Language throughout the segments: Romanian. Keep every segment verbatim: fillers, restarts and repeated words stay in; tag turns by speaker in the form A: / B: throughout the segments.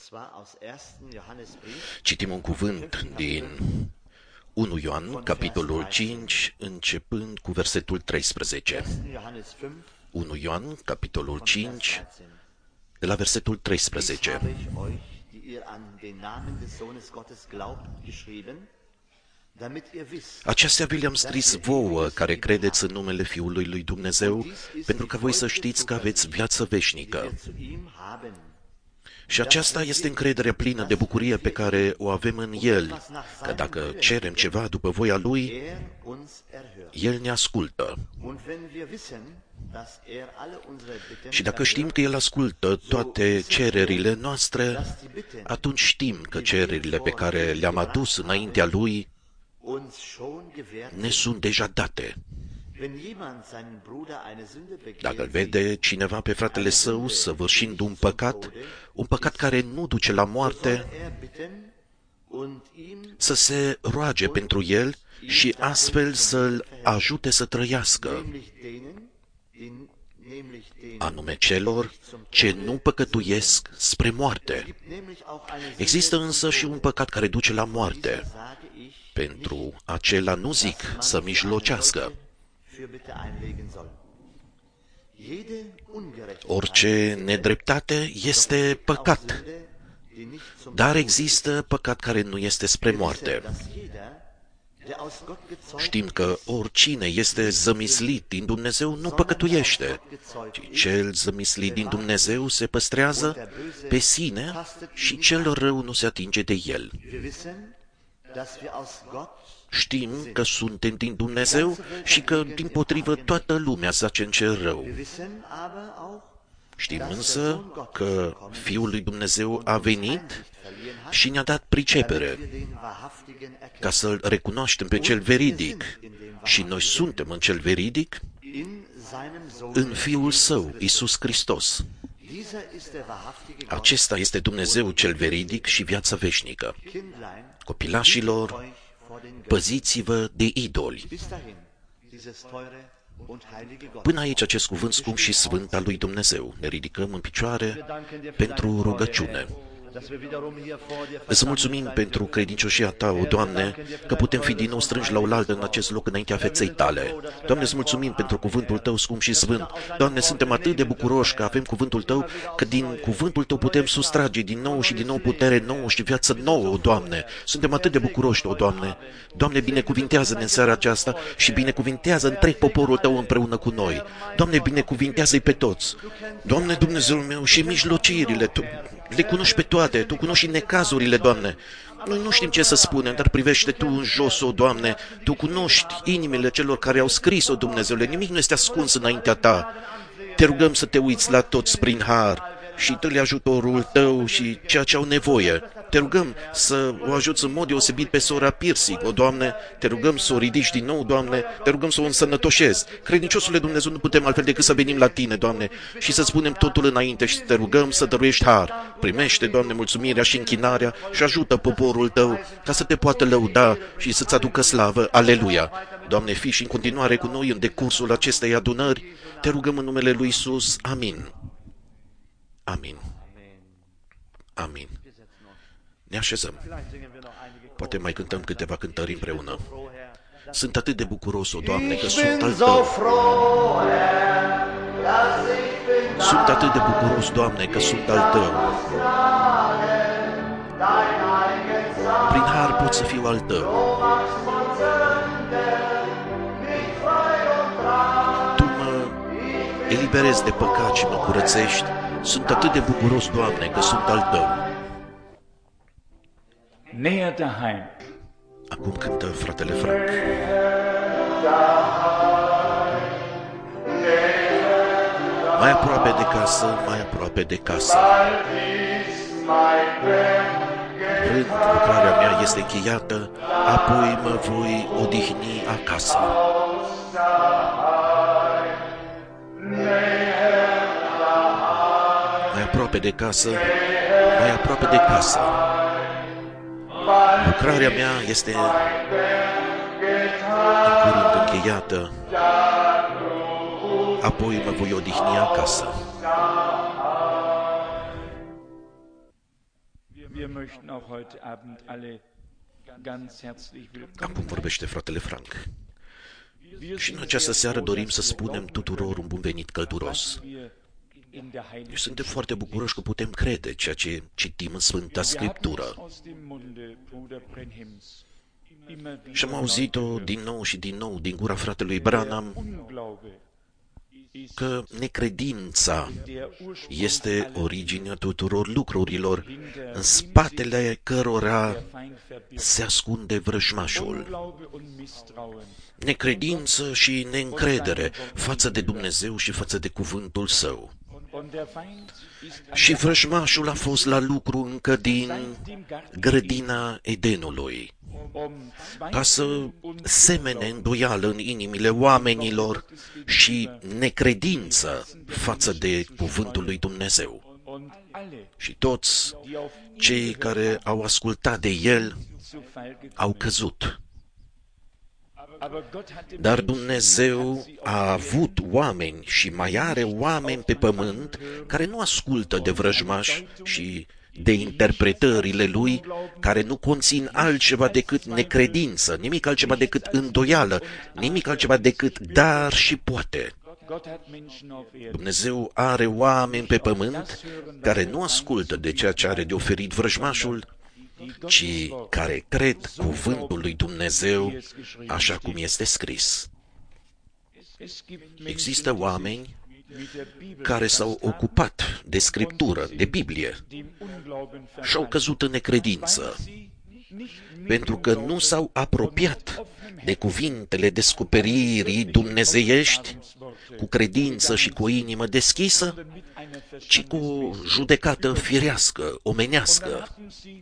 A: Citim un cuvânt din unu Ioan, capitolul cinci, începând cu versetul treisprezece. unu Ioan, capitolul cinci, de la versetul treisprezece. Acestea vi le-am scris vouă, care credeți în numele Fiului lui Dumnezeu, pentru ca voi să știți că aveți viață veșnică. Și aceasta este încrederea plină de bucurie pe care o avem în El, că dacă cerem ceva după voia Lui, El ne ascultă. Și dacă știm că El ascultă toate cererile noastre, atunci știm că cererile pe care le-am adus înaintea Lui ne sunt deja date. Dacă îl vede cineva pe fratele său săvârșind un păcat, un păcat care nu duce la moarte, să se roage pentru el și astfel să-l ajute să trăiască, anume celor ce nu păcătuiesc spre moarte. Există însă și un păcat care duce la moarte. Pentru acela nu zic să mijlocească. Orice nedreptate este păcat, dar există păcat care nu este spre moarte. Știm că oricine este zămislit din Dumnezeu nu păcătuiește, ci cel zămislit din Dumnezeu se păstrează pe sine și cel rău nu se atinge de el. Știm că suntem din Dumnezeu și că, dimpotrivă, toată lumea zace în cel rău. Știm însă că Fiul lui Dumnezeu a venit și ne-a dat pricepere ca să-L recunoaștem pe cel veridic. Și noi suntem în cel veridic în Fiul Său, Iisus Hristos. Acesta este Dumnezeu cel veridic și viața veșnică. Copilașilor, păziți-vă de idoli. Până aici acest cuvânt scump și sfânt al lui Dumnezeu. Ne ridicăm în picioare pentru rugăciune. Îți mulțumim pentru credincioșia Ta, o Doamne, că putem fi din nou strânși la oaltă în acest loc înaintea feței Tale. Doamne, îți mulțumim pentru cuvântul Tău scump și sfânt. Doamne, suntem atât de bucuroși că avem cuvântul Tău, că din cuvântul Tău putem sustrage din nou și din nou putere nouă și viață nouă, o Doamne. Suntem atât de bucuroși, o Doamne. Doamne, binecuvintează-ne în seara aceasta și binecuvintează întreg poporul Tău împreună cu noi. Doamne, binecuvintează-i pe toți. Doamne, Dumnezeul meu, și mijlocirile Tu le cunoști pe toate, Tu cunoști necazurile, Doamne. Noi nu știm ce să spunem, dar privește Tu în jos, o Doamne. Tu cunoști inimile celor care au scris-o, Dumnezeule. Nimic nu este ascuns înaintea Ta. Te rugăm să Te uiți la toți prin har și dă-le ajutorul Tău și ceea ce au nevoie. Te rugăm să o ajuți în mod deosebit pe sora Piersic, o Doamne. Te rugăm să o ridici din nou, Doamne. Te rugăm să o însănătoșezi. Credinciosule Dumnezeu, nu putem altfel decât să venim la Tine, Doamne, și să spunem totul înainte și să Te rugăm să dăruiești har. Primește, Doamne, mulțumirea și închinarea și ajută poporul Tău ca să Te poată lăuda și să-Ți aducă slavă. Aleluia! Doamne, fii și în continuare cu noi în decursul acestei adunări. Te rugăm în numele lui Iisus. Amin. Amin. Amin. Ne așezăm. Poate mai cântăm câteva cântări împreună. Sunt atât de bucuros, o Doamne, că sunt al Tău. Sunt atât de bucuros, Doamne, că sunt al Tău. Prin har pot să fiu al Tău. Tu mă eliberezi de păcat și mă curățești. Sunt atât de bucuros, Doamne, că sunt al Tău. Acum cântă fratele Frank. Mai aproape de casă, mai aproape de casă. Rând, lucrarea mea este încheiată, apoi mă voi odihni acasă. Mai aproape de casă, mai aproape de casă. Lucrarea mea este în curând încheiată, apoi mă voi odihni acasă. Acum vorbește fratele Frank. Și în această seară dorim să spunem tuturor un bun venit călduros. Și suntem foarte bucuroși că putem crede ceea ce citim în Sfânta Scriptură. Și am auzit-o din nou și din nou din gura fratelui Branham că necredința este originea tuturor lucrurilor, în spatele cărora se ascunde vrăjmașul. Necredință și neîncredere față de Dumnezeu și față de cuvântul Său. Și vrăjmașul a fost la lucru încă din grădina Edenului, ca să semene îndoială în inimile oamenilor și necredință față de cuvântul lui Dumnezeu. Și toți cei care au ascultat de El au căzut. Dar Dumnezeu a avut oameni și mai are oameni pe pământ care nu ascultă de vrăjmași și de interpretările lui, care nu conțin altceva decât necredință, nimic altceva decât îndoială, nimic altceva decât dar și poate. Dumnezeu are oameni pe pământ care nu ascultă de ceea ce are de oferit vrăjmașul, ci care cred cuvântul lui Dumnezeu așa cum este scris. Există oameni care s-au ocupat de Scriptură, de Biblie, și au căzut în necredință, pentru că nu s-au apropiat de cuvintele descoperirii dumnezeiești cu credință și cu o inimă deschisă, ci cu o judecată firească, omenească.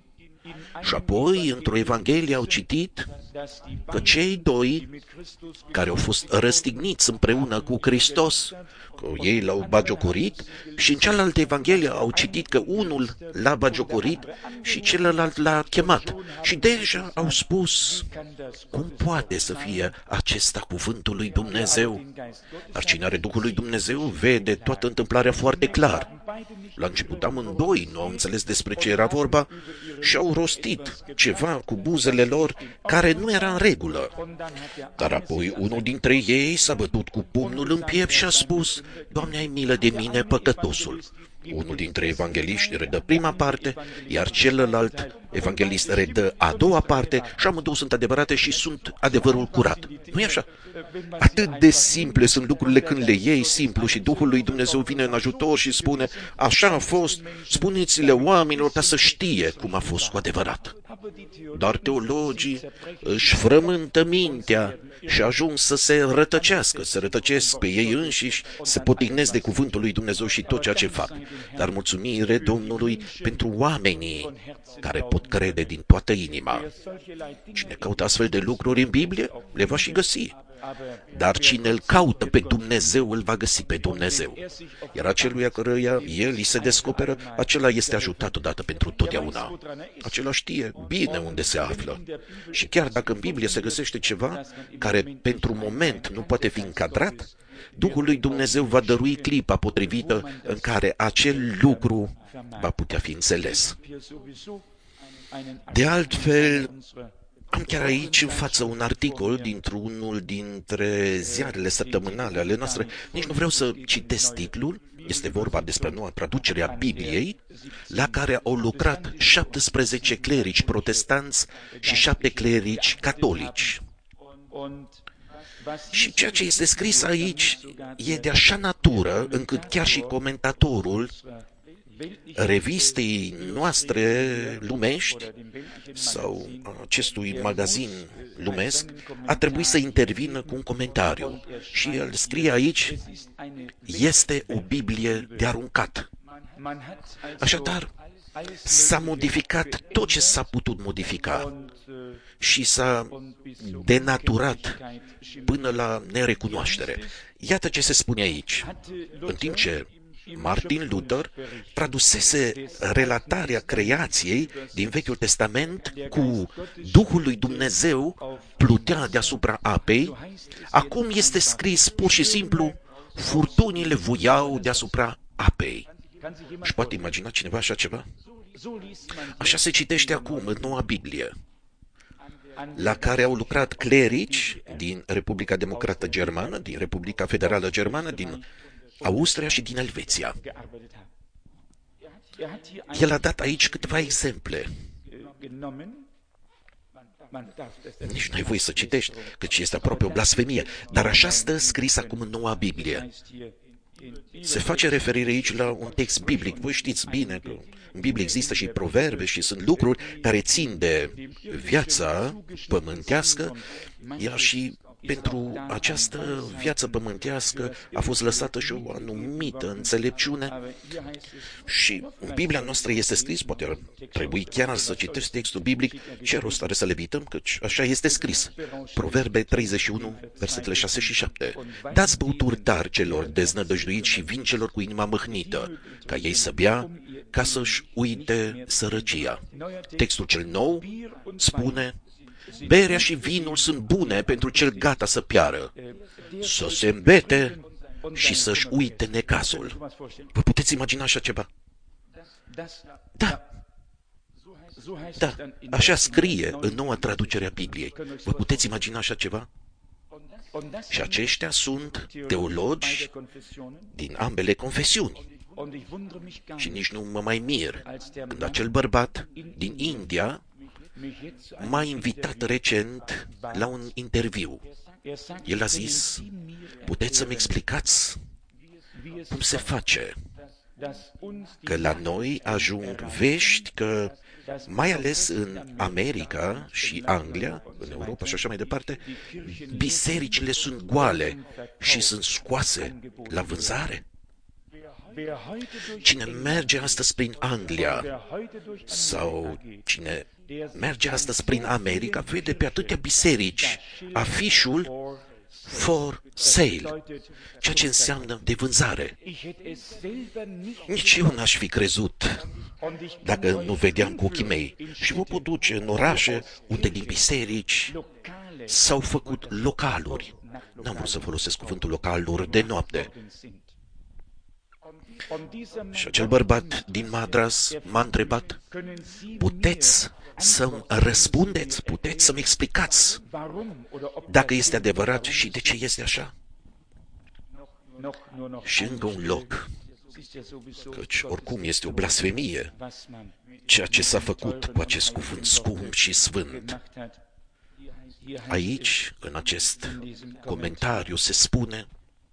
A: Și apoi, într-o Evanghelie, au citit că cei doi care au fost răstigniți împreună cu Hristos, că ei l-au bagiocorit, și în cealaltă Evanghelie au citit că unul l-a bagiocorit și celălalt l-a chemat. Și deja au spus, cum poate să fie acesta cuvântul lui Dumnezeu? Dar cine are Duhul lui Dumnezeu vede toată întâmplarea foarte clar. La început amândoi nu au înțeles despre ce era vorba și au rostit ceva cu buzele lor care nu era în regulă. Dar apoi unul dintre ei s-a bătut cu pumnul în piept și a spus, Doamne, ai milă de mine, păcătosul. Unul dintre evangeliști redă prima parte, iar celălalt evanghelist redă a doua parte și amândouă sunt adevărate și sunt adevărul curat. Nu-i așa? Atât de simple sunt lucrurile când le iei simplu și Duhul lui Dumnezeu vine în ajutor și spune, așa a fost, spuneți-le oamenilor ca să știe cum a fost cu adevărat. Dar teologii își frământă mintea și ajung să se rătăcească, să rătăcesc pe ei înșiși, se potignesc de cuvântul lui Dumnezeu și tot ceea ce fac. Dar mulțumire Domnului pentru oamenii care pot crede din toată inima. Cine caută astfel de lucruri în Biblie, le va și găsi. Dar cine îl caută pe Dumnezeu, îl va găsi pe Dumnezeu. Iar acelui căruia el îi se descoperă, acela este ajutat odată pentru totdeauna. Acela știe bine unde se află. Și chiar dacă în Biblie se găsește ceva care pentru moment nu poate fi încadrat, Duhul lui Dumnezeu va dărui clipa potrivită în care acel lucru va putea fi înțeles. De altfel, am chiar aici în față un articol dintr-unul dintre ziarele săptămânale ale noastre. Nici nu vreau să citesc titlul. Este vorba despre noua traducere a Bibliei, la care au lucrat șaptesprezece clerici protestanți și șapte clerici catolici. Și ceea ce este scris aici e de așa natură, încât chiar și comentatorul revistei noastre lumești sau acestui magazin lumesc a trebuit să intervină cu un comentariu. Și el scrie aici, este o Biblie de aruncat. Așadar, s-a modificat tot ce s-a putut modifica și s-a denaturat până la nerecunoaștere. Iată ce se spune aici. În timp ce Martin Luther tradusese relatarea creației din Vechiul Testament cu Duhul lui Dumnezeu plutea deasupra apei, acum este scris pur și simplu, furtunile vuiau deasupra apei. Își poate imagina cineva așa ceva? Așa se citește acum în Noua Biblie, la care au lucrat clerici din Republica Democrată Germană, din Republica Federală Germană, din Austria și din Elveția. El a dat aici câteva exemple. Nici nu ai voie să citești, căci este aproape o blasfemie, dar așa stă scris acum în Noua Biblie. Se face referire aici la un text biblic. Voi știți bine că în Biblie există și proverbe și sunt lucruri care țin de viața pământească, iar și pentru această viață pământească a fost lăsată și o anumită înțelepciune și în Biblia noastră este scris, poate ar trebui chiar să citești textul biblic, ce rost are să le evităm, căci așa este scris. Proverbe treizeci și unu, versetele șase și șapte. Dați băuturi tari celor deznădăjduiți și vin celor cu inima mâhnită, ca ei să bea, ca să-și uite sărăcia. Textul cel nou spune: berea și vinul sunt bune pentru cel gata să piară, să se îmbete și să-și uite necazul. Vă puteți imagina așa ceva? Da. Da, așa scrie în noua traducere a Bibliei. Vă puteți imagina așa ceva? Și aceștia sunt teologi din ambele confesiuni. Și nici nu mă mai mir când acel bărbat din India m-a invitat recent la un interviu. El a zis: puteți să-mi explicați cum se face că la noi ajung vești că, mai ales în America și Anglia, în Europa și așa mai departe, bisericile sunt goale și sunt scoase la vânzare? Cine merge astăzi prin Anglia sau cine merge astăzi prin America vede pe atâtea biserici afișul for sale, ceea ce înseamnă de vânzare. Nici eu n-aș fi crezut dacă nu vedeam cu ochii mei. Și mă pot duce în orașe unde din biserici s-au făcut localuri. N-am vrut să folosesc cuvântul localuri de noapte. Și acel bărbat din Madras m-a întrebat: puteți să-mi răspundeți, puteți să-mi explicați dacă este adevărat și de ce este așa? Și încă un loc, căci oricum este o blasfemie ceea ce s-a făcut cu acest cuvânt scump și sfânt. Aici, în acest comentariu, se spune,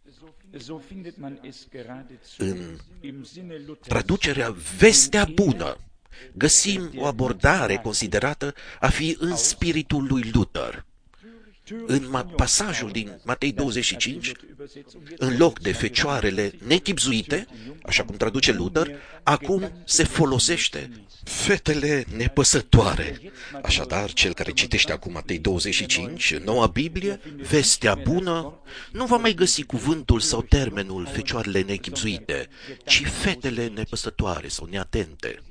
A: în traducerea Vestea Bună, găsim o abordare considerată a fi în spiritul lui Luther. În pasajul din Matei douăzeci și cinci, în loc de fecioarele nechibzuite, așa cum traduce Luther, acum se folosește fetele nepăsătoare. Așadar, cel care citește acum Matei douăzeci și cinci, în Noua Biblie, Vestea Bună, nu va mai găsi cuvântul sau termenul fecioarele nechibzuite, ci fetele nepăsătoare sau neatente.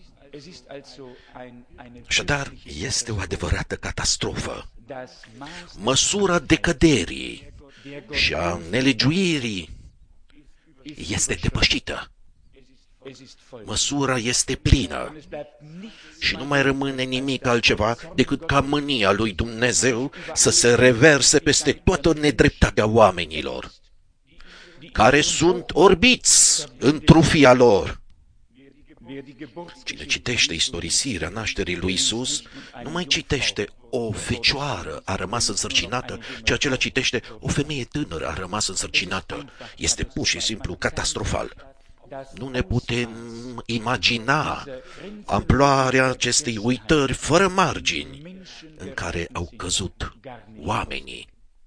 A: Așadar, este o adevărată catastrofă. Măsura decăderii și a nelegiuirii este depășită. Măsura este plină și nu mai rămâne nimic altceva decât ca mânia lui Dumnezeu să se reverse peste toată nedreptatea oamenilor, care sunt orbiți în trufia lor. Cine citește istorisirea nașterii lui Isus, nu mai citește o fecioară a rămas însărcinată, ci acela citește o femeie tânără a rămas însărcinată. Este pur și simplu catastrofal. Nu ne putem imagina amploarea acestei uitări fără margini în care au căzut oamenii.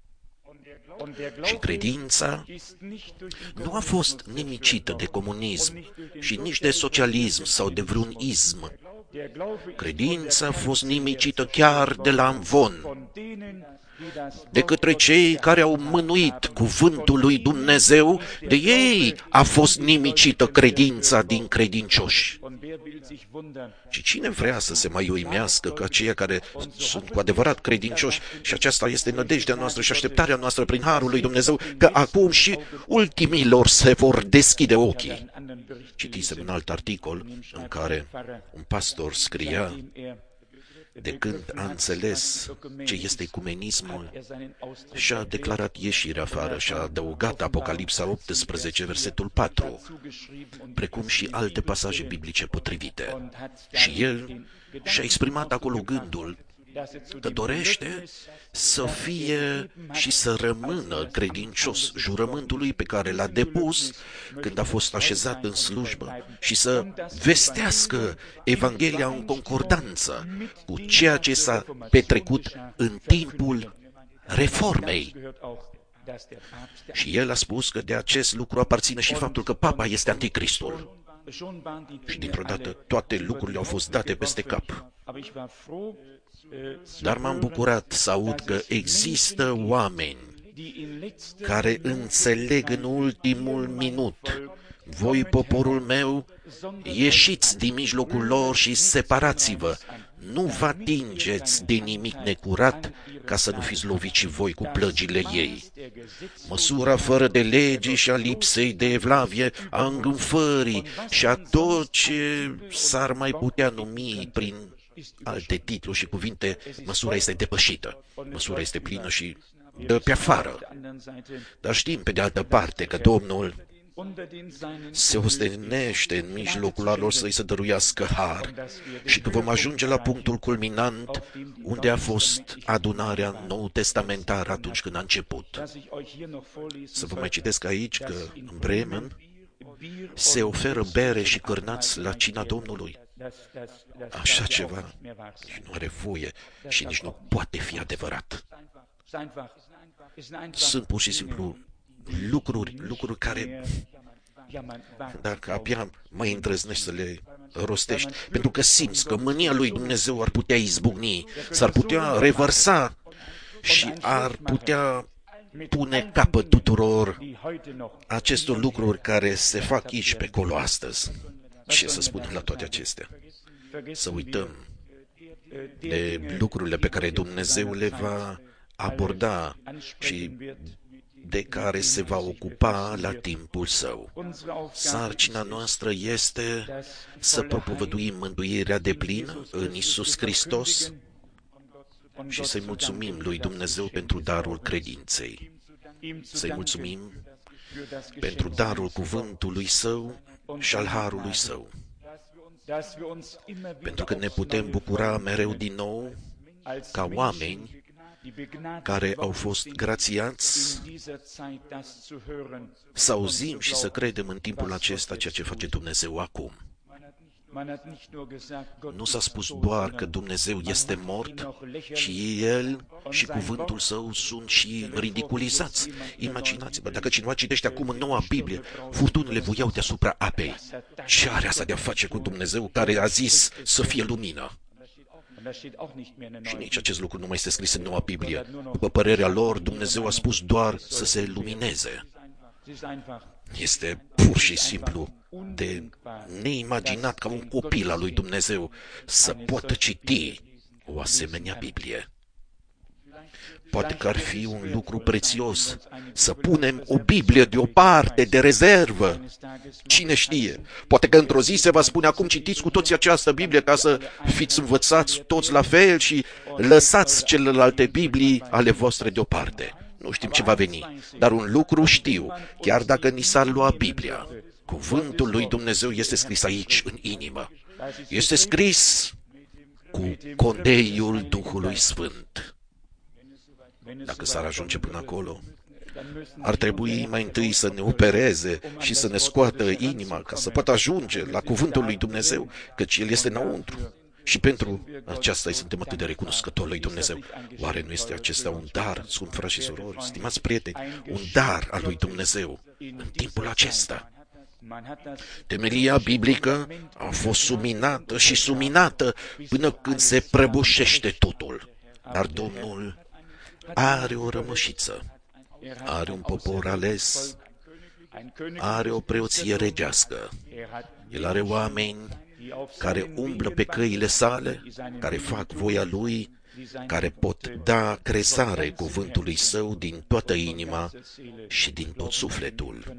A: Și credința nu a fost nimicită de comunism și nici de socialism sau de vreun ism. Credința a fost nimicită chiar de la amvon, de către cei care au mânuit cuvântul lui Dumnezeu, de ei a fost nimicită credința din credincioși. Și cine vrea să se mai uimească că aceia care sunt cu adevărat credincioși, și aceasta este nădejdea noastră și așteptarea noastră prin harul lui Dumnezeu, că acum și ultimilor se vor deschide ochii. Citisem un alt articol în care un pastor scria: de când a înțeles ce este ecumenismul, și-a declarat ieșirea afară și a adăugat Apocalipsa optsprezece, versetul patru, precum și alte pasaje biblice potrivite. Și el și-a exprimat acolo gândul că dorește să fie și să rămână credincios jurământului pe care l-a depus când a fost așezat în slujbă și să vestească Evanghelia în concordanță cu ceea ce s-a petrecut în timpul reformei. Și el a spus că de acest lucru aparține și faptul că Papa este anticristul. Și dintr-o dată toate lucrurile au fost date peste cap. Dar m-am bucurat să aud că există oameni care înțeleg în ultimul minut: voi, poporul meu, ieșiți din mijlocul lor și separați-vă, nu vă atingeți de nimic necurat, ca să nu fiți loviți și voi cu plăgile ei. Măsura fără de lege și a lipsei de evlavie, a îngânfării și a tot ce s-ar mai putea numi prin alte titluri și cuvinte, măsura este depășită, măsura este plină și dă pe afară. Dar știm pe de altă parte că Domnul se ostenește în mijlocul lor să-i se dăruiască har și că vom ajunge la punctul culminant unde a fost adunarea nou-testamentară atunci când a început. Să vă mai citesc aici că în Bremen se oferă bere și cârnați la cina Domnului. Așa ceva nici nu are voie și nici nu poate fi adevărat. Sunt pur și simplu lucruri, lucruri care, dacă abia mai îndrăznești să le rostești, pentru că simți că mânia lui Dumnezeu ar putea izbucni, s-ar putea revărsa și ar putea pune capăt tuturor acestor lucruri care se fac aici pe acolo astăzi. Ce să spunem la toate acestea? Să uităm de lucrurile pe care Dumnezeu le va aborda și de care se va ocupa la timpul său. Sarcina noastră este să propovăduim mântuirea deplină în Iisus Hristos și să-i mulțumim lui Dumnezeu pentru darul credinței. Să-i mulțumim pentru darul cuvântului Său și al harului Său. Pentru că ne putem bucura mereu din nou ca oameni care au fost grațiați să auzim și să credem în timpul acesta ceea ce face Dumnezeu acum. Nu s-a spus doar că Dumnezeu este mort, ci El și cuvântul Său sunt și ridiculizați. Imaginați-vă, dacă cineva citește acum în Noua Biblie, furtunile voiau deasupra apei. Ce are asta de a face cu Dumnezeu care a zis să fie lumină? Și nici acest lucru nu mai este scris în Noua Biblie. După părerea lor, Dumnezeu a spus doar să se lumineze. Este pur și simplu de neimaginat ca un copil al lui Dumnezeu să poată citi o asemenea Biblie. Poate că ar fi un lucru prețios să punem o Biblie deoparte, de rezervă. Cine știe? Poate că într-o zi se va spune: acum citiți cu toții această Biblie ca să fiți învățați toți la fel și lăsați celelalte Biblii ale voastre deoparte. Nu știm ce va veni, dar un lucru știu, chiar dacă ni s-ar lua Biblia, cuvântul lui Dumnezeu este scris aici, în inimă. Este scris cu condeiul Duhului Sfânt. Dacă s-ar ajunge până acolo, ar trebui mai întâi să ne opereze și să ne scoată inima ca să poată ajunge la cuvântul lui Dumnezeu, căci El este înăuntru. Și pentru aceasta îi suntem atât de recunoscători lui Dumnezeu. Oare nu este acesta un dar, scump frați și surori, stimați prieteni, un dar al lui Dumnezeu în timpul acesta? Temelia biblică a fost suminată și suminată până când se prăbușește totul. Dar Domnul are o rămășiță, are un popor ales, are o preoție regească, el are oameni care umblă pe căile sale, care fac voia lui, care pot da crezare cuvântului său din toată inima și din tot sufletul.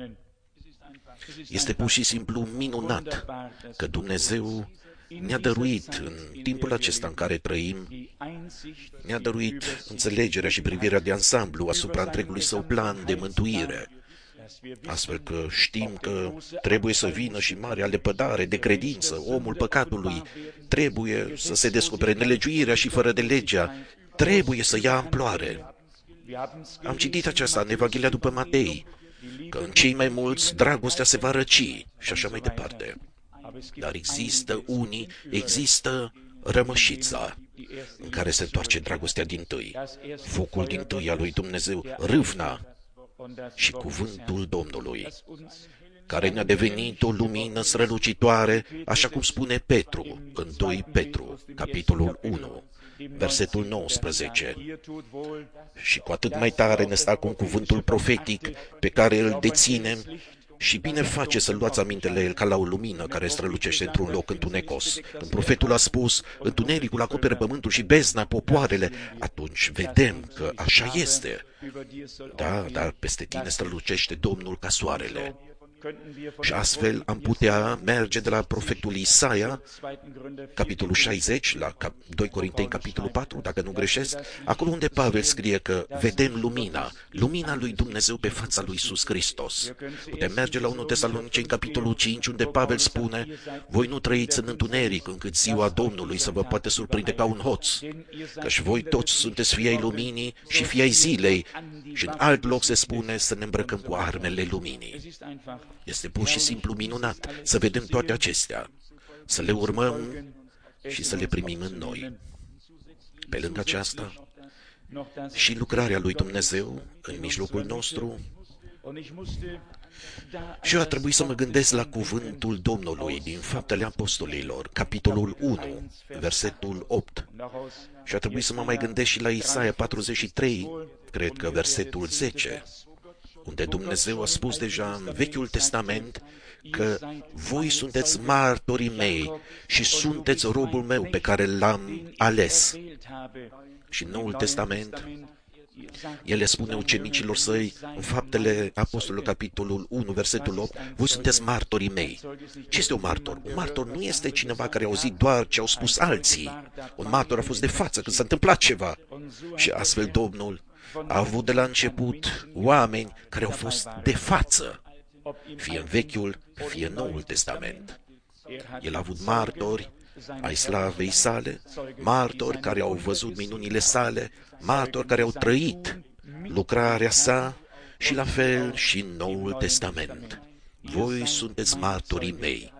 A: Este pur și simplu minunat că Dumnezeu ne-a dăruit în timpul acesta în care trăim, ne-a dăruit înțelegerea și privirea de ansamblu asupra întregului său plan de mântuire, astfel că știm că trebuie să vină și marea lepădare de credință, omul păcatului trebuie să se descopere, nelegiuirea și fără de legea trebuie să ia amploare. Am citit aceasta în Evanghelia după Matei, că în cei mai mulți dragostea se va răci și așa mai departe. Dar există unii, există rămășița în care se întoarce dragostea dintâi, focul dintâi al lui Dumnezeu, râvna și cuvântul Domnului, care ne-a devenit o lumină strălucitoare, așa cum spune Petru în doi Petru, capitolul unu, versetul nouăsprezece. Și cu atât mai tare ne stă acum cuvântul profetic pe care îl deținem și bine face să luați aminte la el ca la o lumină care strălucește într-un loc întunecos. Când profetul a spus, întunericul acoperă pământul și bezna popoarele, atunci vedem că așa este. Da, dar peste tine strălucește Domnul ca soarele. Și astfel am putea merge de la profetul Isaia, capitolul șaizeci, la doi Corinteni, capitolul patru, dacă nu greșesc, acolo unde Pavel scrie că vedem lumina, lumina lui Dumnezeu pe fața lui Iisus Hristos. Putem merge la unu Tesaloniceni, capitolul cinci, unde Pavel spune, voi nu trăiți în întuneric, încât ziua Domnului să vă poate surprinde ca un hoț, căci voi toți sunteți fii ai luminii și fii ai zilei, și în alt loc se spune să ne îmbrăcăm cu armele luminii. Este pur și simplu minunat să vedem toate acestea, să le urmăm și să le primim în noi. Pe lângă aceasta, și lucrarea lui Dumnezeu în mijlocul nostru. Și eu a trebuit să mă gândesc la cuvântul Domnului din Faptele Apostolilor, capitolul unu, versetul opt. Și a trebuit să mă mai gândesc și la Isaia patruzeci și trei, cred că versetul zece, unde Dumnezeu a spus deja în Vechiul Testament că voi sunteți martorii mei și sunteți robul meu pe care l-am ales. Și în Noul Testament, el le spune ucenicilor săi, în Faptele Apostolilor, capitolul unu, versetul opt, voi sunteți martorii mei. Ce este un martor? Un martor nu este cineva care a auzit doar ce au spus alții. Un martor a fost de față când s-a întâmplat ceva. Și astfel Domnul a avut de la început oameni care au fost de față, fie în Vechiul, fie în Noul Testament. El a avut martori ai slavei sale, martori care au văzut minunile sale, martori care au trăit lucrarea sa și la fel și în Noul Testament. Voi sunteți martorii mei.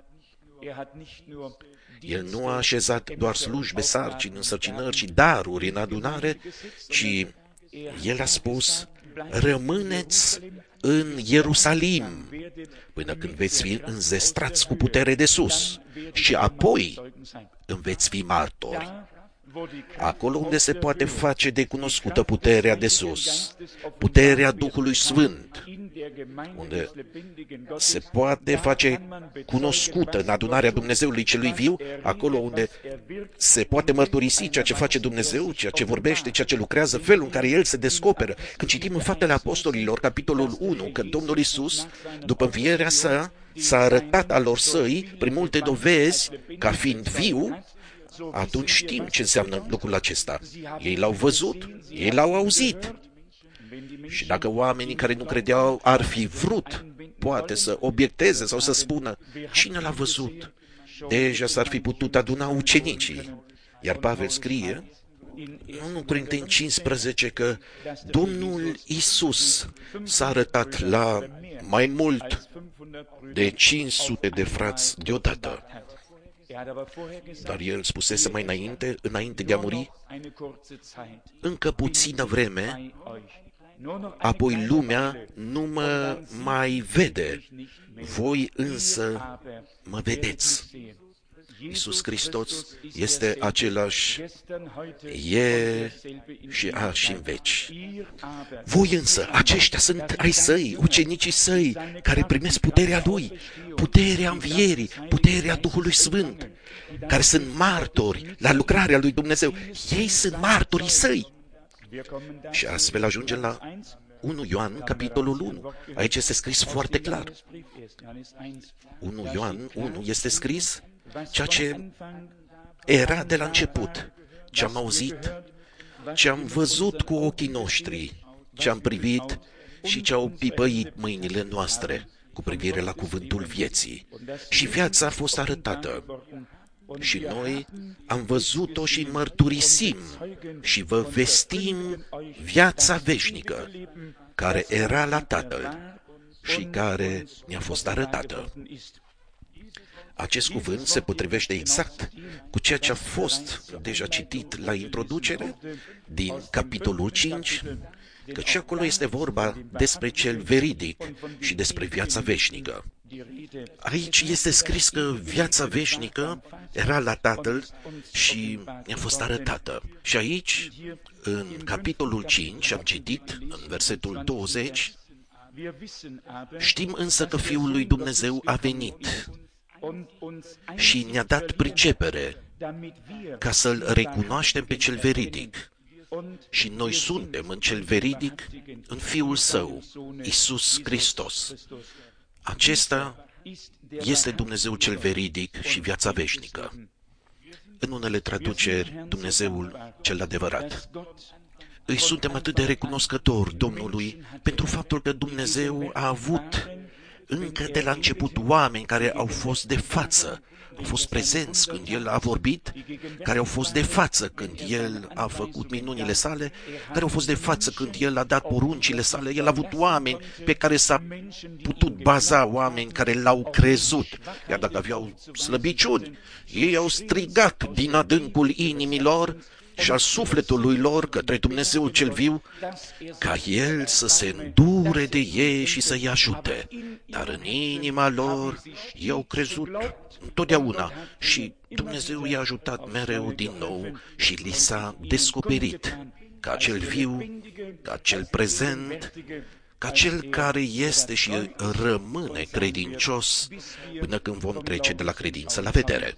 A: El nu a așezat doar slujbe, sarcini, însărcinări și daruri în adunare, ci el a spus, rămâneți în Ierusalim până când veți fi înzestrați cu putere de sus și apoi îmi veți fi martori. Acolo unde se poate face de cunoscută puterea de sus, puterea Duhului Sfânt, unde se poate face cunoscută în adunarea Dumnezeului celui viu, acolo unde se poate mărturisi ceea ce face Dumnezeu, ceea ce vorbește, ceea ce lucrează, felul în care El se descoperă. Când citim în Faptele Apostolilor, capitolul unu, că Domnul Iisus, după învierea sa, s-a arătat alor săi prin multe dovezi ca fiind viu, atunci știm ce înseamnă lucrul acesta. Ei l-au văzut, ei l-au auzit. Și dacă oamenii care nu credeau ar fi vrut, poate să obiecteze sau să spună, cine l-a văzut? Deja s-ar fi putut aduna ucenicii. Iar Pavel scrie, în unu Corinteni cincisprezece, că Domnul Iisus s-a arătat la mai mult de cinci sute de frați deodată. Dar el spusese mai înainte, înainte de a muri, încă puțină vreme, apoi lumea nu mă mai vede, voi însă mă vedeți. Iisus Hristos este același ieri și azi și în veci. Voi însă, aceștia sunt ai săi, ucenicii săi, care primesc puterea Lui, puterea învierii, puterea Duhului Sfânt, care sunt martori la lucrarea lui Dumnezeu. Ei sunt martorii săi. Și astfel ajungem la unu Ioan, capitolul unu. Aici este scris foarte clar. unu Ioan unu este scris ceea ce era de la început, ce am auzit, ce am văzut cu ochii noștri, ce am privit și ce au pipăit mâinile noastre cu privire la cuvântul vieții. Și viața a fost arătată. Și noi am văzut-o și mărturisim și vă vestim viața veșnică, care era la Tatăl și care ne-a fost arătată. Acest cuvânt se potrivește exact cu ceea ce a fost deja citit la introducere din capitolul cinci, căci acolo este vorba despre cel veridic și despre viața veșnică. Aici este scris că viața veșnică era la Tatăl și ne-a fost arătată. Și aici, în capitolul cinci, am citit, în versetul douăzeci, știm însă că Fiul lui Dumnezeu a venit și ne-a dat pricepere ca să-L recunoaștem pe cel veridic. Și noi suntem în cel veridic, în Fiul Său, Iisus Hristos. Acesta este Dumnezeu cel veridic și viața veșnică. În unele traduceri, Dumnezeul cel adevărat. Îi suntem atât de recunoscători Domnului pentru faptul că Dumnezeu a avut încă de la început oameni care au fost de față, au fost prezenți când El a vorbit, care au fost de față când El a făcut minunile sale, care au fost de față când El a dat poruncile sale. El a avut oameni pe care s-a putut baza, oameni care L-au crezut. Iar dacă aveau slăbiciuni, ei au strigat din adâncul inimilor și al sufletului lor către Dumnezeul cel viu, ca El să se îndure de ei și să-i ajute. Dar în inima lor ei au crezut întotdeauna și Dumnezeu i-a ajutat mereu din nou și li s-a descoperit ca cel viu, ca cel prezent, ca cel care este și rămâne credincios până când vom trece de la credință la vedere.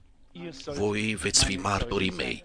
A: Voi veți fi martorii mei.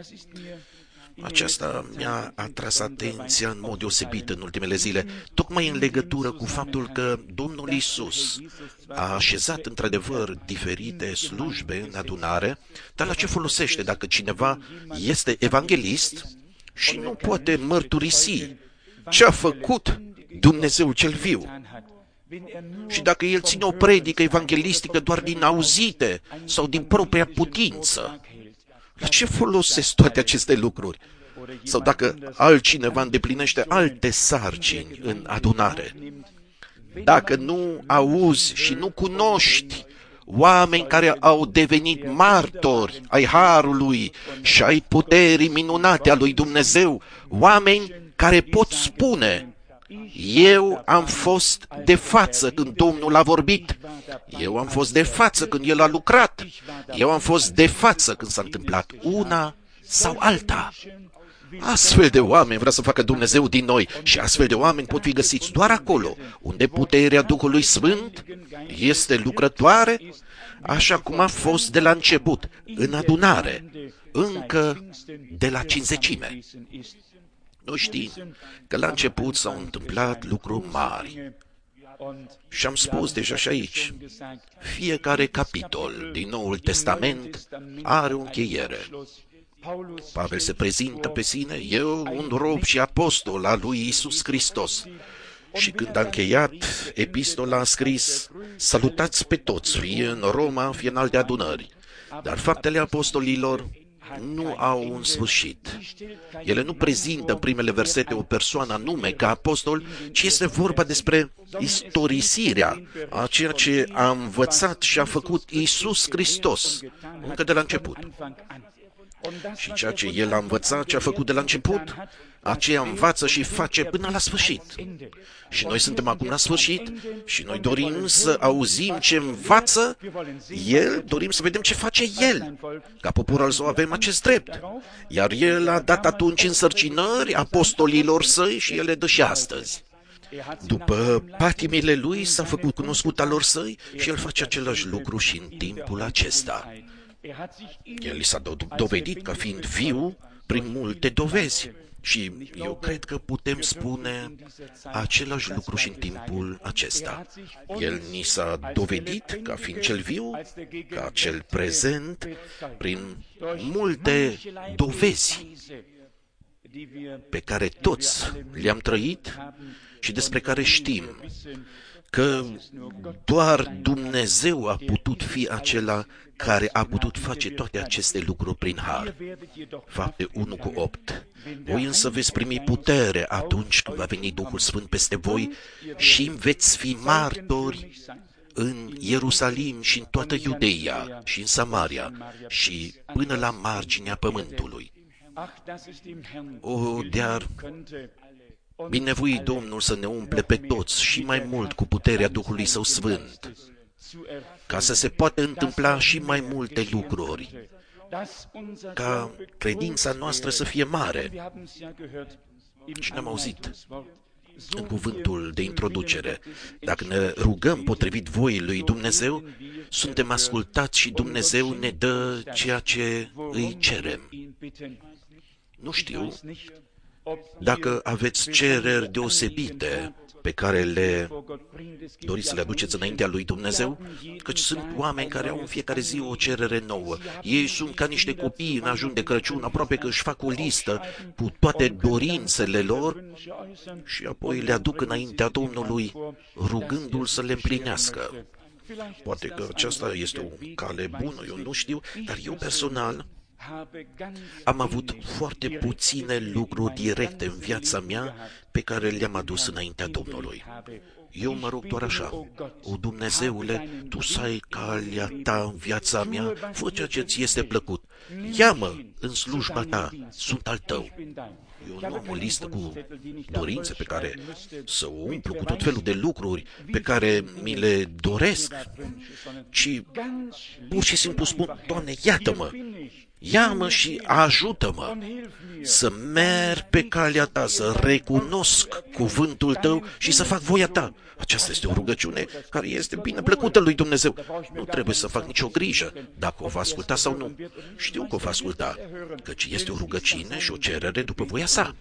A: Aceasta mi-a atras atenția în mod deosebit în ultimele zile, tocmai în legătură cu faptul că Domnul Iisus a așezat într-adevăr diferite slujbe în adunare, dar la ce folosește dacă cineva este evanghelist și nu poate mărturisi ce a făcut Dumnezeu cel viu? Și dacă el ține o predică evanghelistică doar din auzite sau din propria putință, la ce folosesc toate aceste lucruri? Sau dacă altcineva îndeplinește alte sarcini în adunare, dacă nu auzi și nu cunoști oameni care au devenit martori ai harului și ai puterii minunate a lui Dumnezeu, oameni care pot spune: eu am fost de față când Domnul a vorbit, eu am fost de față când El a lucrat, eu am fost de față când s-a întâmplat una sau alta. Astfel de oameni vrea să facă Dumnezeu din noi și astfel de oameni pot fi găsiți doar acolo, unde puterea Duhului Sfânt este lucrătoare, așa cum a fost de la început, în adunare, încă de la cinzecime. Noi știm că la început s-au întâmplat lucruri mari. Și am spus deja și aici, fiecare capitol din Noul Testament are o încheiere. Pavel se prezintă pe sine: eu, un rob și apostol al lui Iisus Hristos. Și când a încheiat epistola, a scris: salutați pe toți, fie în Roma, fie în alte adunări. Dar faptele apostolilor nu au un sfârșit. Ele nu prezintă în primele versete o persoană anume ca apostol, ci este vorba despre istorisirea a ceea ce a învățat și a făcut Iisus Hristos încă de la început. Și ceea ce El a învățat, ce a făcut de la început, aceea învață și face până la sfârșit. Și noi suntem acum la sfârșit și noi dorim să auzim ce învață El, dorim să vedem ce face El. Ca popor al Său avem acest drept. Iar El a dat atunci însărcinări apostolilor Săi și El le dă și astăzi. După patimile Lui s-a făcut cunoscut al lor Săi și El face același lucru și în timpul acesta. El i s-a dovedit ca fiind viu prin multe dovezi. Și eu cred că putem spune același lucru și în timpul acesta. El ni s-a dovedit ca fiind cel viu, ca cel prezent, prin multe dovezi pe care toți le-am trăit și despre care știm că doar Dumnezeu a putut fi acela care a putut face toate aceste lucruri prin har. Fapte unu cu opt. Voi însă veți primi putere atunci când va veni Duhul Sfânt peste voi și veți fi martori în Ierusalim și în toată Iudeia și în Samaria și până la marginea pământului. O, de-ar binevoi Domnul să ne umple pe toți și mai mult cu puterea Duhului Său Sfânt, ca să se poată întâmpla și mai multe lucruri, ca credința noastră să fie mare. Și ne-am auzit în cuvântul de introducere. Dacă ne rugăm potrivit voii lui Dumnezeu, suntem ascultați și Dumnezeu ne dă ceea ce îi cerem. Nu știu dacă aveți cereri deosebite pe care le doriți să le aduceți înaintea lui Dumnezeu, căci sunt oameni care au în fiecare zi o cerere nouă. Ei sunt ca niște copii în ajun de Crăciun, aproape că își fac o listă cu toate dorințele lor și apoi le aduc înaintea Domnului, rugându-L să le împlinească. Poate că aceasta este o cale bună, eu nu știu, dar eu personal am avut foarte puține lucruri directe în viața mea pe care le-am adus înaintea Domnului. Eu mă rog doar așa: o, Dumnezeule, Tu să ai calea Ta în viața mea, fă ceea ce Ți este plăcut. Ia-mă în slujba Ta, sunt al Tău. Eu nu am o listă cu dorințe pe care să o umplu cu tot felul de lucruri pe care mi le doresc, ci pur și simplu spun: Doamne, iată-mă! Ia-mă și ajută-mă să merg pe calea Ta, să recunosc cuvântul Tău și să fac voia Ta. Aceasta este o rugăciune care este bine plăcută lui Dumnezeu. Nu trebuie să fac nicio grijă dacă o va asculta sau nu. Știu că o va asculta, căci este o rugăciune și o cerere după voia Sa.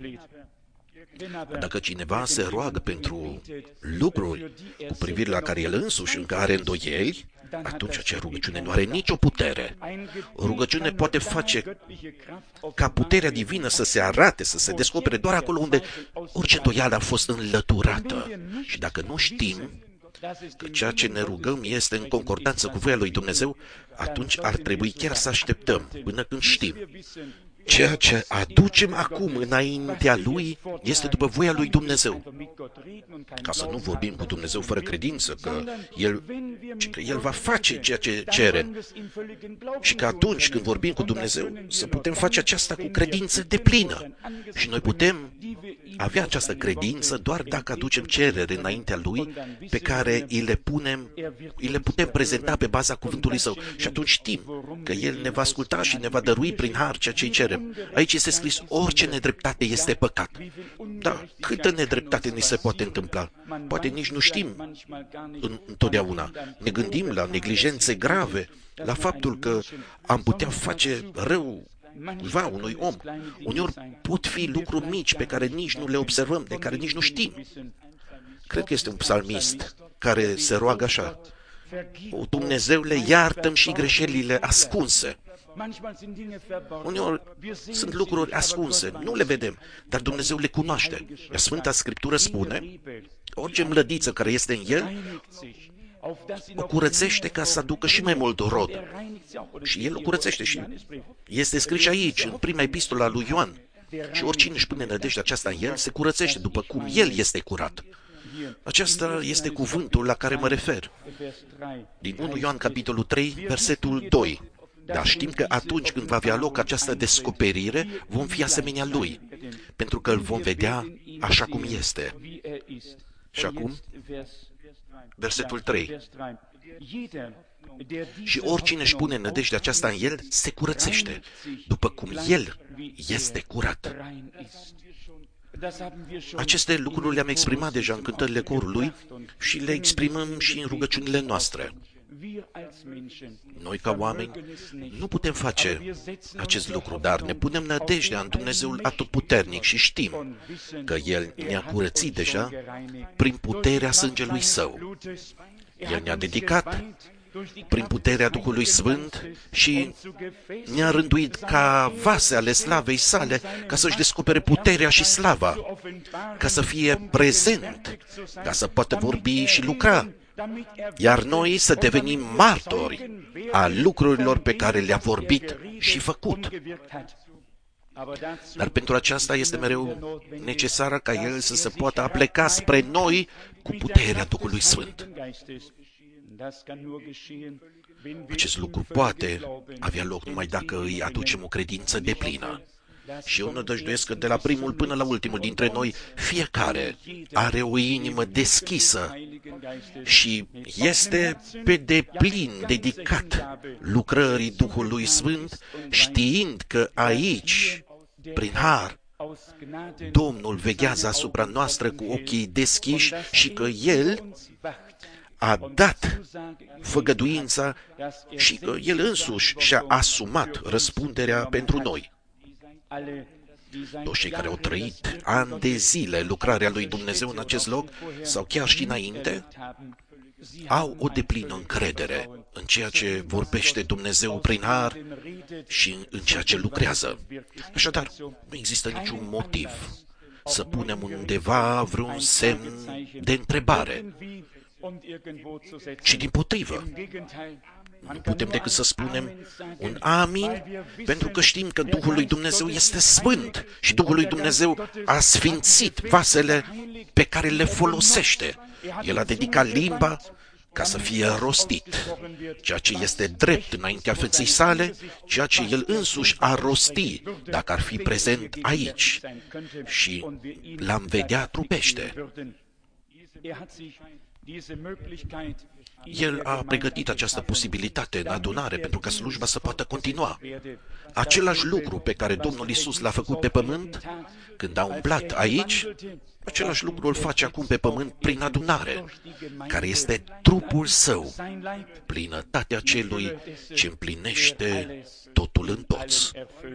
A: Dacă cineva se roagă pentru lucruri cu privire la care el însuși încă are îndoieli, atunci acea rugăciune nu are nicio putere. O rugăciune poate face ca puterea divină să se arate, să se descopere doar acolo unde orice îndoială a fost înlăturată. Și dacă nu știm că ceea ce ne rugăm este în concordanță cu voia lui Dumnezeu, atunci ar trebui chiar să așteptăm până când știm. Ceea ce aducem acum înaintea Lui este după voia lui Dumnezeu. Ca să nu vorbim cu Dumnezeu fără credință, că El, că El va face ceea ce cerem. Și că atunci când vorbim cu Dumnezeu, să putem face aceasta cu credință deplină. Și noi putem avea această credință doar dacă aducem cereri înaintea Lui pe care îi le, punem, îi le putem prezenta pe baza cuvântului Său. Și atunci știm că El ne va asculta și ne va dărui prin har ceea ce îi cerem. Aici este scris: orice nedreptate este păcat. Da, câtă nedreptate ni se poate întâmpla? Poate nici nu știm întotdeauna. Ne gândim la neglijențe grave, la faptul că am putea face rău va unui om. Uneori pot fi lucruri mici pe care nici nu le observăm, de care nici nu știm. Cred că este un psalmist care se roagă așa: o, Dumnezeule, iartă-mi și greșelile ascunse. Uneori sunt lucruri ascunse, nu le vedem, dar Dumnezeu le cunoaște. Iar Sfânta Scriptură spune: orice mlădiță care este în el o curățește ca să aducă și mai mult rod. Și El o curățește și este scris și aici, în prima epistola lui Ioan. Și oricine își pune nădejdea aceasta în El se curățește după cum El este curat. Aceasta este cuvântul la care mă refer. Din unu Ioan, capitolul trei, versetul doi. Dar știm că atunci când va avea loc această descoperire, vom fi asemenea Lui, pentru că îl vom vedea așa cum este. Și acum, versetul trei. Și oricine își pune nădejdea aceasta în El, se curățește, după cum El este curat. Aceste lucruri le-am exprimat deja în cântările corului și le exprimăm și în rugăciunile noastre. Noi, ca oameni, nu putem face acest lucru, dar ne punem nădejdea în Dumnezeul Atotputernic și știm că El ne-a curățit deja prin puterea sângelui Său. El ne-a dedicat prin puterea Duhului Sfânt și ne-a rânduit ca vase ale slavei sale, ca să-și descopere puterea și slava, ca să fie prezent, ca să poată vorbi și lucra, iar noi să devenim martori a lucrurilor pe care le-a vorbit și făcut. Dar pentru aceasta este mereu necesară ca El să se poată apleca spre noi cu puterea Duhului Sfânt. Acest lucru poate avea loc numai dacă îi aducem o credință deplină. Și eu nădăjduiesc că de la primul până la ultimul dintre noi, fiecare are o inimă deschisă și este pe deplin dedicat lucrării Duhului Sfânt, știind că aici, prin har, Domnul veghează asupra noastră cu ochii deschiși și că El a dat făgăduința și că El însuși și-a asumat răspunderea pentru noi. Toți cei care au trăit ani de zile lucrarea lui Dumnezeu în acest loc, sau chiar și înainte, au o deplină încredere în ceea ce vorbește Dumnezeu prin har și în ceea ce lucrează. Așadar, nu există niciun motiv să punem undeva vreun semn de întrebare, ci dimpotrivă. Nu putem decât să spunem un amin, pentru că știm că Duhul lui Dumnezeu este sfânt și Duhul lui Dumnezeu a sfințit vasele pe care le folosește. El a dedicat limba ca să fie rostit, ceea ce este drept înaintea feței sale, ceea ce El însuși ar rosti dacă ar fi prezent aici și l-am vedea trupește. El a pregătit această posibilitate în adunare pentru ca slujba să poată continua. Același lucru pe care Domnul Iisus l-a făcut pe pământ când a umblat aici, același lucru îl face acum pe pământ prin adunare, care este trupul Său, plinătatea celui ce împlinește totul în toți.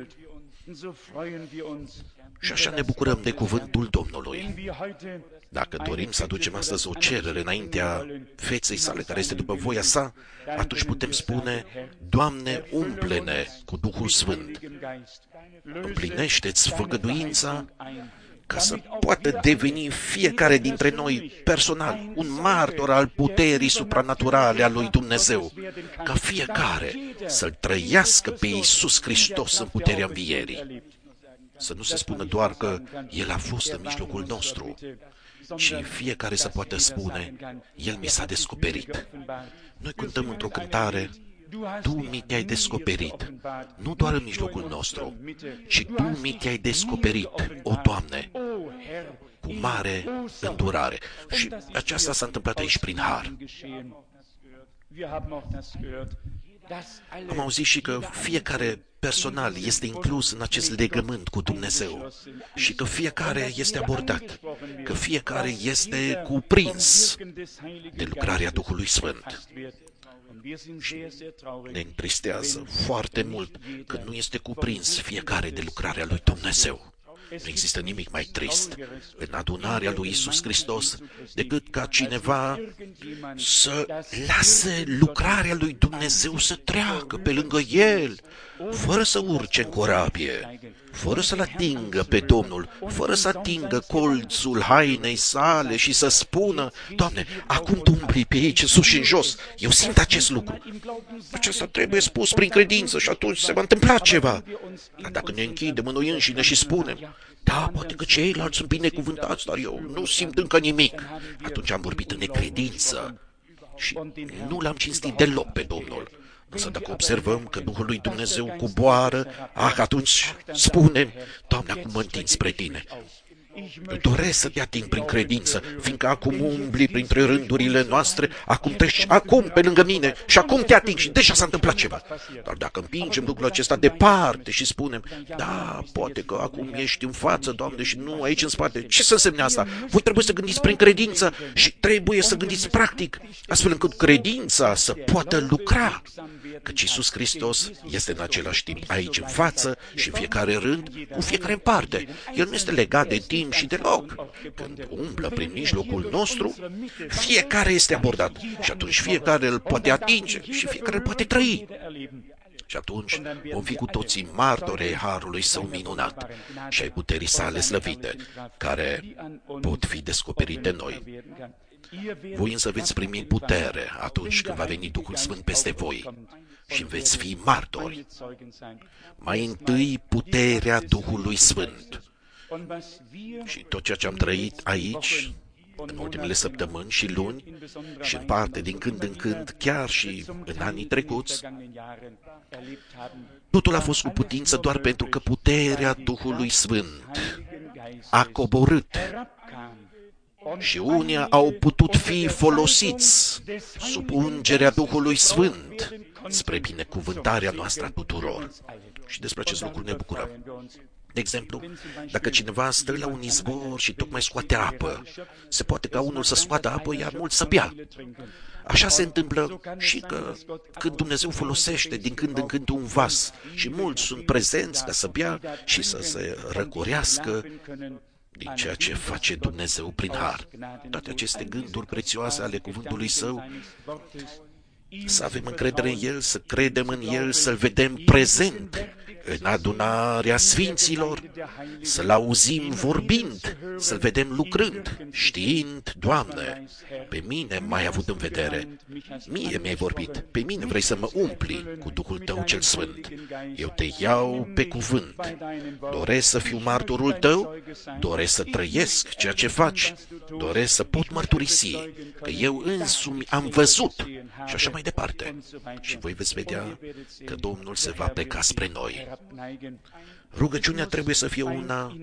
A: Și așa ne bucurăm de cuvântul Domnului. Dacă dorim să aducem astăzi o cerere înaintea feței sale, care este după voia sa, atunci putem spune, Doamne, umple-ne cu Duhul Sfânt. Împlinește-ți făgăduința ca să poată deveni fiecare dintre noi personal un martor al puterii supranaturale a lui Dumnezeu, ca fiecare să-L trăiască pe Iisus Hristos în puterea învierii. Să nu se spună doar că El a fost în mijlocul nostru, ci fiecare să poată spune, El mi s-a descoperit. Noi cântăm într-o cântare, Tu mi te-ai descoperit, nu doar în mijlocul nostru, ci Tu mi te-ai descoperit, o Doamne, cu mare îndurare. Și aceasta s-a întâmplat aici prin har. Am auzit și că fiecare personal este inclus în acest legământ cu Dumnezeu și că fiecare este abordat, că fiecare este cuprins de lucrarea Duhului Sfânt. Și ne întristează foarte mult că nu este cuprins fiecare de lucrarea lui Dumnezeu. Nu există nimic mai trist în adunarea lui Iisus Hristos decât ca cineva să lase lucrarea lui Dumnezeu să treacă pe lângă el, fără să urce în corabie, fără să-L atingă pe Domnul, fără să atingă colțul hainei sale și să spună, Doamne, acum Tu umbli pe aici, în sus și în jos. Eu simt acest lucru. Acesta trebuie spus prin credință și atunci se va întâmpla ceva. Dar dacă ne închidem în noi înșine și spunem, da, poate că ceilalți sunt binecuvântați, dar eu nu simt încă nimic, atunci am vorbit în necredință și nu L-am cinstit deloc pe Domnul. Însă dacă observăm că Duhul lui Dumnezeu coboară, ah, atunci spunem, Doamne, acum mă întind spre Tine. Doresc să te ating prin credință, fiindcă acum umbli printre rândurile noastre, acum treci acum pe lângă mine și acum te ating și deja s-a întâmplat ceva. Dar dacă împingem lucrul acesta departe și spunem, da, poate că acum ești în față, Doamne, și nu aici în spate, ce să însemne asta? Voi trebuie să gândiți prin credință și trebuie să gândiți practic, astfel încât credința să poată lucra. Căci Iisus Hristos este în același timp aici în față și în fiecare rând, cu fiecare în parte. El nu este legat de timp și de loc. Când umblă prin mijlocul nostru, fiecare este abordat și atunci fiecare îl poate atinge și fiecare îl poate trăi. Și atunci vom fi cu toții martori ai harului său minunat și ai puterii sale slăvite, care pot fi descoperite noi. Voi însă veți primi putere atunci când va veni Duhul Sfânt peste voi și veți fi martori. Mai întâi puterea Duhului Sfânt. Și tot ceea ce am trăit aici, în ultimele săptămâni și luni, și în parte din când în când, chiar și în anii trecuți, totul a fost cu putință doar pentru că puterea Duhului Sfânt a coborât. Și unii au putut fi folosiți sub ungerea Duhului Sfânt spre binecuvântarea noastră a tuturor. Și despre acest lucru ne bucurăm. De exemplu, dacă cineva stă la un izvor și tocmai scoate apă, se poate ca unul să scoată apă, iar mulți să bea. Așa se întâmplă și că când Dumnezeu folosește din când în când un vas și mulți sunt prezenți ca să bea și să se răcorească din ceea ce face Dumnezeu prin har. Toate aceste gânduri prețioase ale cuvântului Său, să avem încredere în El, să credem în El, să-L vedem prezent în adunarea sfinților, să-L auzim vorbind, să-L vedem lucrând, știind, Doamne, pe mine m-ai avut în vedere, mie mi-ai vorbit, pe mine vrei să mă umpli cu Duhul Tău cel Sfânt. Eu te iau pe cuvânt, doresc să fiu martorul Tău, doresc să trăiesc ceea ce faci, doresc să pot mărturisi că eu însumi am văzut și așa mai departe. Și voi veți vedea că Domnul se va pleca spre noi. Rugăciunea trebuie să fie una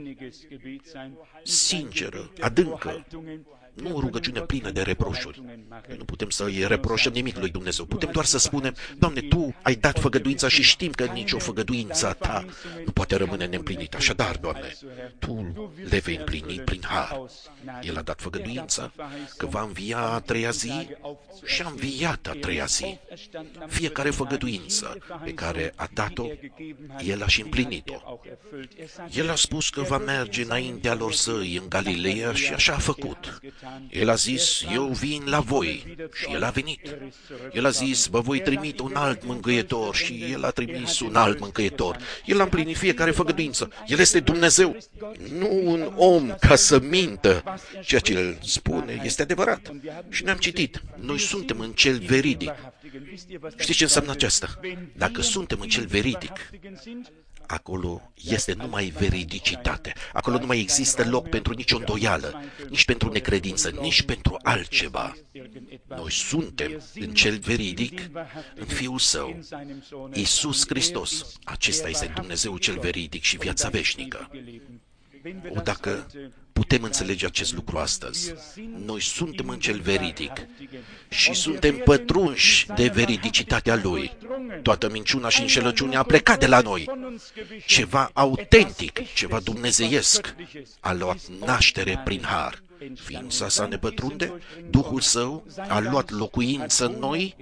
A: sinceră, adâncă, nu o rugăciune plină de reproșuri. Noi nu putem să îi reproșăm nimic lui Dumnezeu. Putem doar să spunem, Doamne, Tu ai dat făgăduința și știm că nicio făgăduință a Ta nu poate rămâne neîmplinită. Așadar, Doamne, Tu le vei împlini prin har. El a dat făgăduința că va învia a treia zi și a înviat a treia zi. Fiecare făgăduință pe care a dat-o, El a și împlinit-o. El a spus că va merge înaintea lor săi în Galileea și așa a făcut. El a zis, eu vin la voi și El a venit. El a zis, vă voi trimite un alt mângâietor și El a trimis un alt mângâietor. El a împlinit fiecare făgăduință. El este Dumnezeu, nu un om ca să mintă. Ceea ce El spune este adevărat. Și ne-am citit, noi suntem în cel veridic. Știți ce înseamnă aceasta? Dacă suntem în cel veridic, acolo este numai veridicitate. Acolo nu mai există loc pentru nicio îndoială, nici pentru necredință, nici pentru altceva. Noi suntem în cel veridic, în Fiul Său, Iisus Hristos. Acesta este Dumnezeu cel veridic și viața veșnică. O, dacă putem înțelege acest lucru astăzi, noi suntem în cel veridic și suntem pătrunși de veridicitatea Lui. Toată minciuna și înșelăciunea a plecat de la noi. Ceva autentic, ceva dumnezeiesc a luat naștere prin har. Ființa sa ne pătrunde, Duhul Său a luat locuință în noi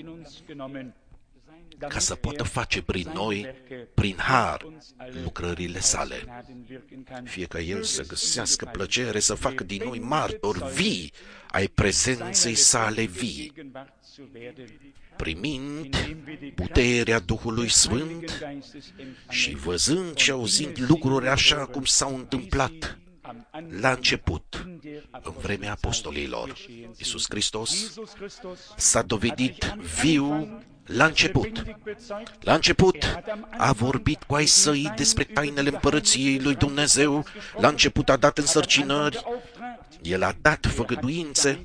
A: ca să poată face prin noi, prin har, lucrările sale. Fie ca El să găsească plăcere să facă din noi martori vii ai prezenței sale vii, primind puterea Duhului Sfânt și văzând și auzind lucruri așa cum s-au întâmplat la început, în vremea apostolilor. Iisus Hristos s-a dovedit viu la început. La început a vorbit cu ai săi despre tainele împărăției lui Dumnezeu, la început a dat însărcinări, El a dat făgăduințe,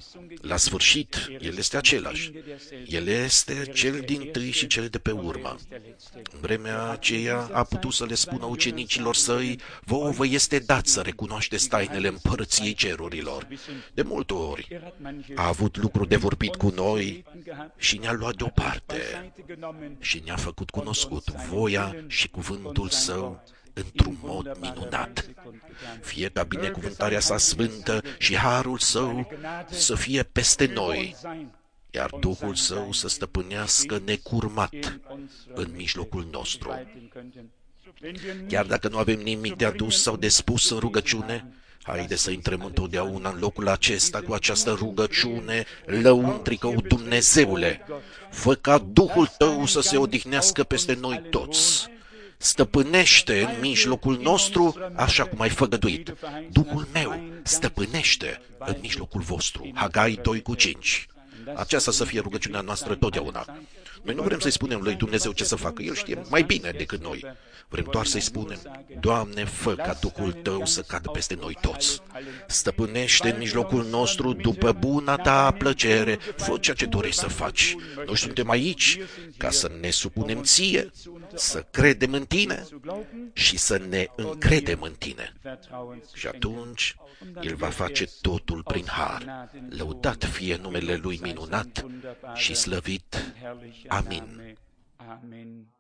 A: La sfârșit, El este același. El este cel dintâi și cel de pe urmă. În vremea aceea a putut să le spună ucenicilor săi: vouă vă este dat să recunoașteți tainele împărăției cerurilor. De multe ori a avut lucru de vorbit cu noi și ne-a luat deoparte și ne-a făcut cunoscut voia și cuvântul Său într-un mod minunat. Fie ca binecuvântarea Sa sfântă și harul Său să fie peste noi, iar Duhul Său să stăpânească necurmat în mijlocul nostru. Chiar dacă nu avem nimic de adus sau de spus în rugăciune, haide să intrăm întotdeauna în locul acesta cu această rugăciune lăuntrică: o Dumnezeule, fă ca Duhul Tău să se odihnească peste noi toți. Stăpânește în mijlocul nostru așa cum ai făgăduit. Duhul meu stăpânește în mijlocul vostru. Hagai doi cu cinci. Aceasta să fie rugăciunea noastră totdeauna. Noi nu vrem să-i spunem lui Dumnezeu ce să facă. El știe mai bine decât noi. Vrem doar să-i spunem: Doamne, fă ca Duhul Tău să cadă peste noi toți. Stăpânește în mijlocul nostru după buna Ta plăcere. Fă ceea ce dorești să faci. Noi suntem aici ca să ne supunem Ție, să credem în Tine și să ne încredem în Tine. Și atunci El va face totul prin har. Lăudat fie numele Lui minunat și slăvit. Amin.